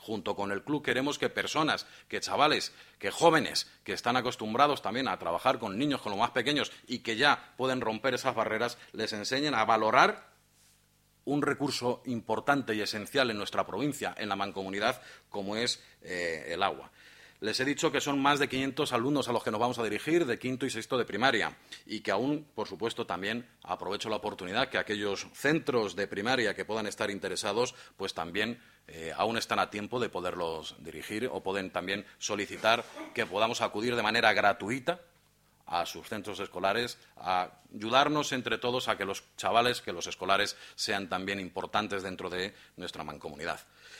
junto con el club, queremos que personas, que chavales, que jóvenes, que están acostumbrados también a trabajar con niños, con los más pequeños y que ya pueden romper esas barreras, les enseñen a valorar un recurso importante y esencial en nuestra provincia, en la mancomunidad, como es el agua. Les he dicho que son más de 500 alumnos a los que nos vamos a dirigir, de quinto y sexto de primaria, y que aún, por supuesto, también aprovecho la oportunidad que aquellos centros de primaria que puedan estar interesados, pues también aún están a tiempo de poderlos dirigir o pueden también solicitar que podamos acudir de manera gratuita a sus centros escolares, a ayudarnos entre todos a que los chavales, que los escolares sean también importantes dentro de nuestra mancomunidad.